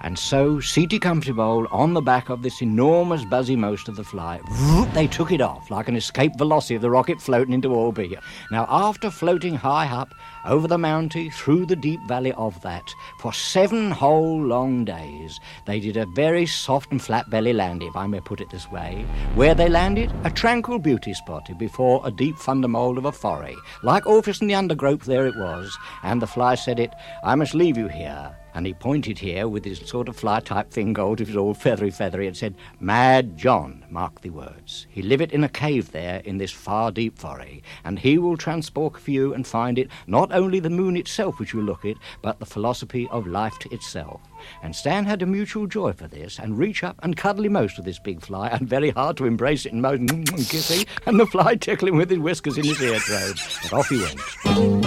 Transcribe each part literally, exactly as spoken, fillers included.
And so, seated comfortable on the back of this enormous buzzy most of the fly, they took it off like an escape velocity of the rocket floating into orbit. Now, after floating high up over the mountain, through the deep valley of that, for seven whole long days, they did a very soft and flat belly landing, if I may put it this way. Where they landed? A tranquil beauty spot before a deep thundermold of a foray. Like Orpheus and the undergrowth, there it was, and the fly said it, I must leave you here. And he pointed here with his sort of fly-type fingerhold, it was all feathery, feathery, and said, Mad John, mark the words. He liveth in a cave there in this far deep foray, and he will transport for you and find it not only the moon itself which you look at, but the philosophy of life itself. And Stan had a mutual joy for this, and reach up and cuddly most of this big fly, and very hard to embrace it and most and kissy, and the fly tickling with his whiskers in his eardrobe. And off he went.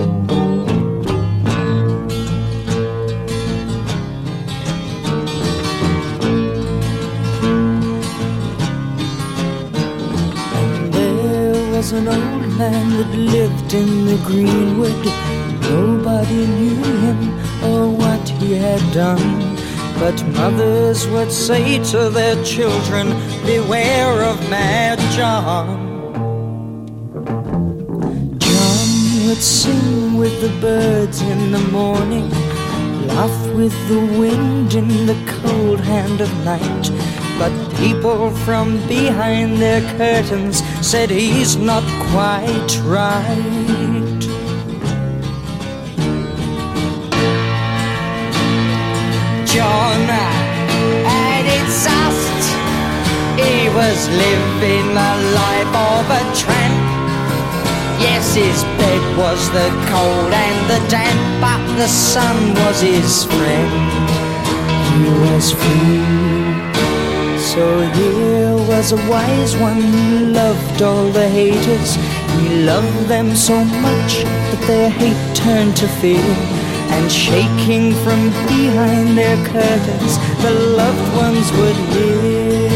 An old man that lived in the greenwood. Nobody knew him or what he had done, but mothers would say to their children, beware of Mad John. John would sing with the birds in the morning, laugh with the wind in the cold hand of night. But people from behind their curtains said he's not quite right. John had it soft. He was living the life of a tramp. Yes, his bed was the cold and the damp, but the sun was his friend. He was free. So here was a wise one who loved all the haters. He loved them so much that their hate turned to fear. And shaking from behind their curtains, the loved ones would hear.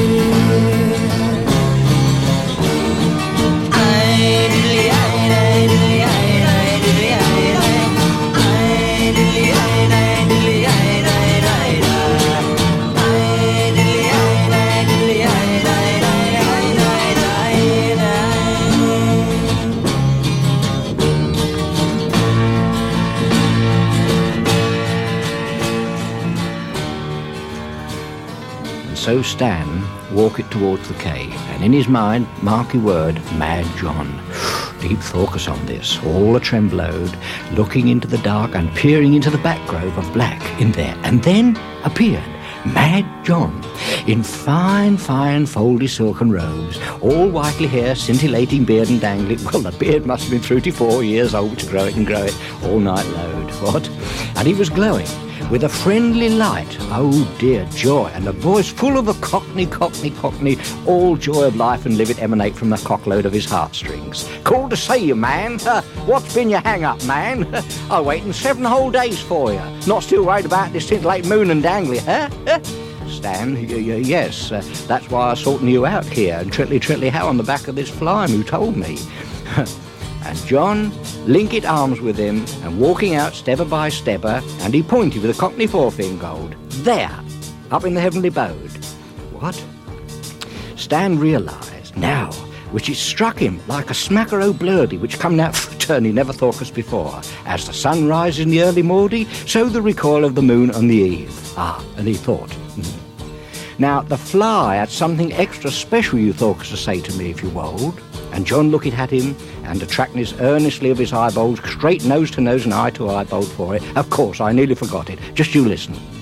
So Stan walked towards the cave, and in his mind, marky word, Mad John. Deep focus on this, all a tremblowed, looking into the dark and peering into the backgrove of black in there, and then appeared Mad John, in fine, fine, foldy silken robes, all whitely hair, scintillating beard and dangling. Well, the beard must have been thirty-four years old to grow it and grow it all night load. What? And he was glowing with a friendly light. Oh dear, joy, and a voice full of a cockney, cockney, cockney, all joy of life and live it emanate from the cockload of his heartstrings. Called to see you, man. Uh, what's been your hang-up, man? I waiting seven whole days for you. Not still worried about this scintillating moon and dangly, huh? Stan, y- y- yes, uh, that's why I'm sorting you out here, and trittly, trittly how on the back of this fly who told me. And John linked arms with him, and walking out stepper by stepper, and he pointed with a cockney forefinger gold. There, up in the heavenly abode. What? Stan realised now, which it struck him like a smacker o' blurdy which come out for a turn he never thought us before. As the sun rises in the early morning, so the recoil of the moon on the eve. Ah, and he thought, hmm. Now, the fly had something extra special you thought to say to me if you wold. And John looked at him, and attracting us earnestly of his eyeballs, straight nose to nose and eye to eyeball for it. Of course, I nearly forgot it. Just you listen.